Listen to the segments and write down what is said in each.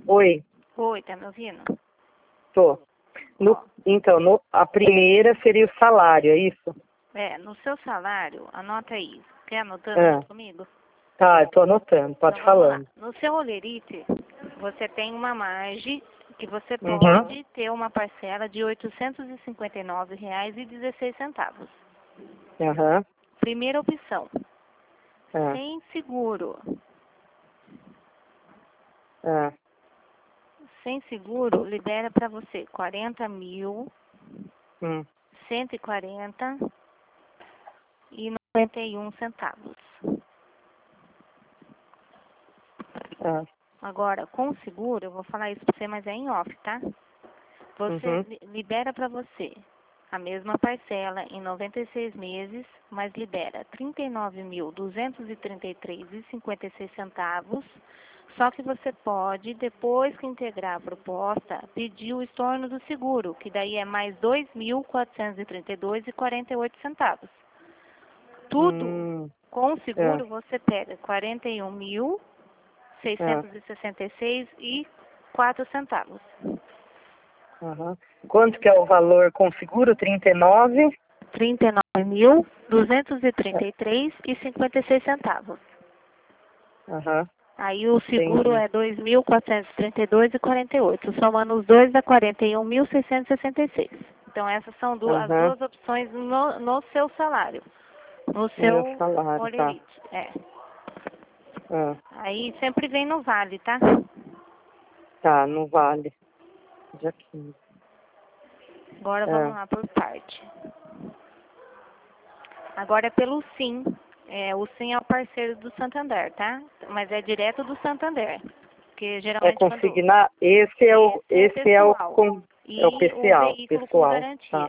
Oi, Oi, tá me ouvindo? tô. Então, a primeira seria o salário, é isso? No seu salário, anota aí. Quer anotando Ah, junto comigo? tá, eu tô anotando, pode Então vamos lá. falando. No seu Olerite, você tem uma margem que você Uhum. pode ter uma parcela de R$ 859,16. Aham. Primeira opção, Ah, sem seguro. ah, Sem seguro, libera para você 40.140,91 centavos. ah. Agora, com seguro, eu vou falar isso para você, mas é em off, tá? Você Uhum. libera para você a mesma parcela em 96 meses, mas libera R$ 39.233,56. Só que você pode, depois que integrar a proposta, pedir o estorno do seguro, que daí é mais R$ 2.432,48. Tudo com o Ah, seguro você pega R$ 41.666,04. aham. Quanto que é o valor com seguro? 39? R$ 39.233,56. Aham, Aí o seguro entendi. é R$ 2.432,48. Somando os dois dá R$ 41.666. Então essas são as Aham, duas opções no seu salário. No no meu seu salário, tá. Olerite. Ah, Aí sempre vem no vale, tá? tá, não vale. Dia 15. Agora vamos Ah, lá por parte. Agora é pelo Sim. O Sim é o parceiro do Santander, tá? Mas é direto do Santander. Porque é geralmente quando consignar, esse é o, esse é esse é o, pessoal. é o E o PCal, veículo com pessoal, tá. garantia,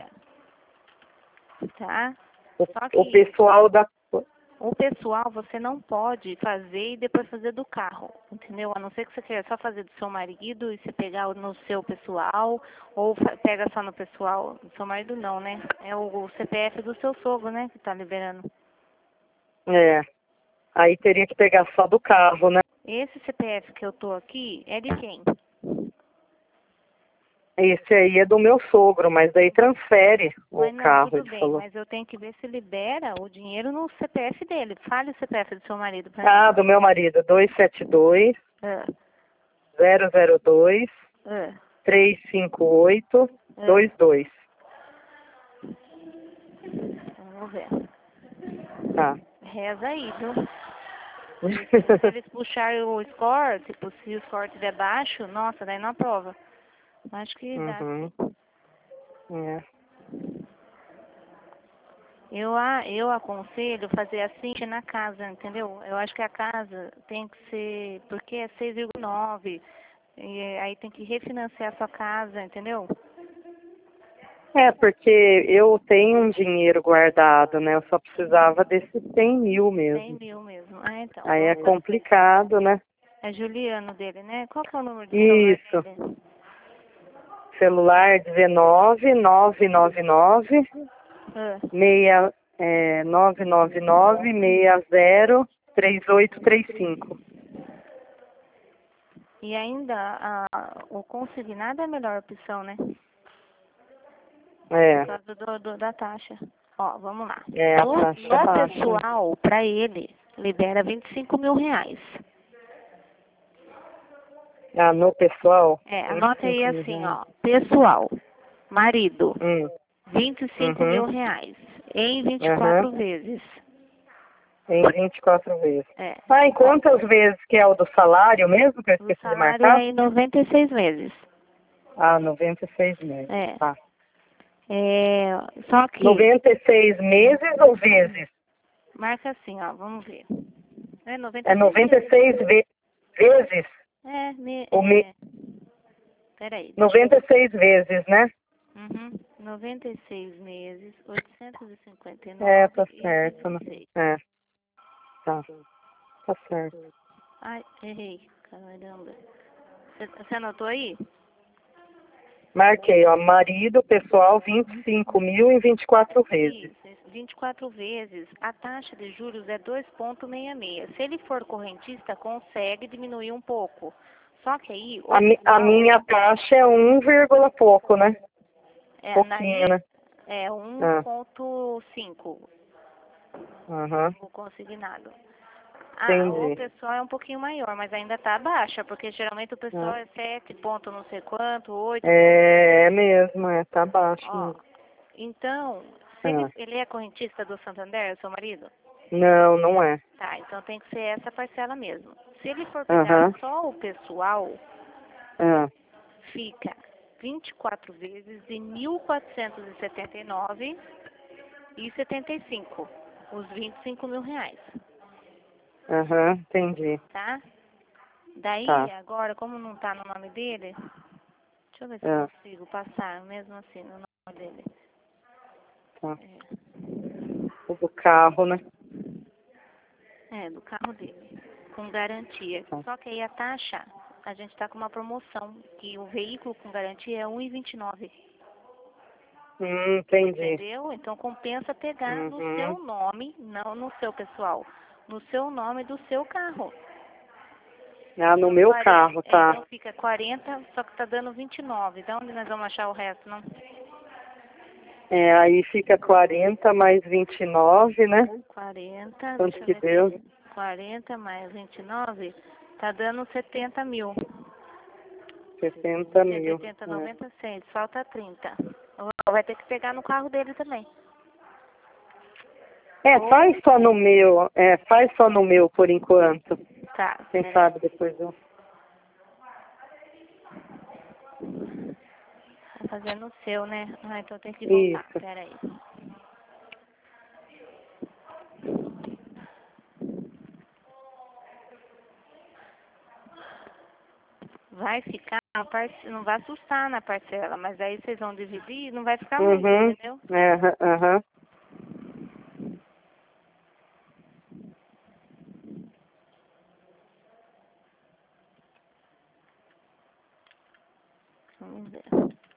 tá? Só O que pessoal da, o pessoal você não pode fazer e depois fazer do carro, entendeu? A não ser que você queira só fazer do seu marido e você pegar no seu pessoal, ou pega só no pessoal do seu marido não, né? É o CPF do seu sogro, né, que tá liberando. aí teria que pegar só do carro, né? Esse CPF que eu tô aqui é de quem? Esse aí é do meu sogro, mas daí transfere o Mas não, carro, tudo ele bem, falou. mas eu tenho que ver se libera o dinheiro no CPF dele. Fale o CPF do seu marido pra mim. Ah, do meu marido, 272 Ah, 002 ah, 358 ah. 22. Vamos ver. Tá. Reza aí, viu? Se eles puxarem o score, tipo, se o score estiver baixo, nossa, daí não aprova. Acho que dá Uhum. sim. É. Eu aconselho fazer assim na casa, entendeu? Eu acho que a casa tem que ser, porque é 6,9, e aí tem que refinanciar a sua casa, entendeu? Porque eu tenho um dinheiro guardado, né? Eu só precisava desses 100 mil 100 mesmo. mil mesmo. Ah, então, Aí é vamos lá. complicado, né? É Juliano dele, né? Qual que é o número de celular Isso. dele? Celular 19 999 Ah, 999 60 3835. e ainda o consignado é a melhor opção, né? Por É, causa da taxa. Ó, vamos lá. a No, taxa é no baixa, né? pessoal, para ele, libera R$ 25.000. Ah, no pessoal, Anota aí 25 mil assim, reais. ó. Pessoal, marido, Hum, R$ 25.000 uhum, em aham, 24 vezes. em 24 vezes. É. Ah, em Ó, quantas vezes que é o do salário mesmo, que eu o esqueci de salário marcar? é em 96 meses. Ah, 96 meses, É. tá. Só que, 96 meses ou vezes? marca assim, ó, vamos ver. É É 96 meses. 96 vezes? Ou Peraí, deixa eu... 96 vezes, né? 96 meses, Tá 859,16. certo, né? É, tá, tá certo. Ai, errei. Caramba. Você anotou aí? Marquei, ó, marido, pessoal, 25 mil em 24 vezes. Isso, 24 vezes. A taxa de juros é 2,66. Se ele for correntista, consegue diminuir um pouco. Só que aí... A minha taxa é 1, pouco, né? Pouquinho, né? É Ah. 1,5 Aham. o consignado. O Entendi. pessoal é um pouquinho maior, mas ainda tá baixa, porque geralmente o pessoal é 7 ponto não sei quanto, 8 É mesmo, tá baixo Ó, mesmo. então, se ele é correntista do Santander, seu marido? Não, não é. Tá, então tem que ser essa parcela mesmo. Se ele for pegar só o pessoal, Ah. fica 24 vezes de 1.479,75. Os 25 mil reais. Aham, entendi. Tá? Daí, Tá. agora, como não tá no nome dele, deixa eu ver se eu consigo passar, mesmo assim, no nome dele. Tá. O do carro, né? Do carro dele, com garantia. Tá. Só que aí a taxa, a gente tá com uma promoção, que o veículo com garantia é 1,29. Entendi. Entendeu? Então compensa pegar no seu nome, não no seu pessoal, no seu nome do seu carro. Ah, no meu carro, tá. Então fica 40, só que tá dando 29. De onde nós vamos achar o resto, não? Aí fica 40 mais 29, né? 40, Quanto deixa eu que ver deu? aqui. 40 mais 29, tá dando 70 mil. 60 mil. 180, 90, 100. Falta 30. Vai ter que pegar no carro dele também. Faz só no meu. Faz só no meu por enquanto. Tá. Quem sabe depois eu... Tá fazendo o seu, né? Então tem que voltar. Isso. Peraí. Vai ficar, não vai assustar na parcela, mas aí vocês vão dividir, não vai ficar muito, entendeu? Aham. Vamos ver.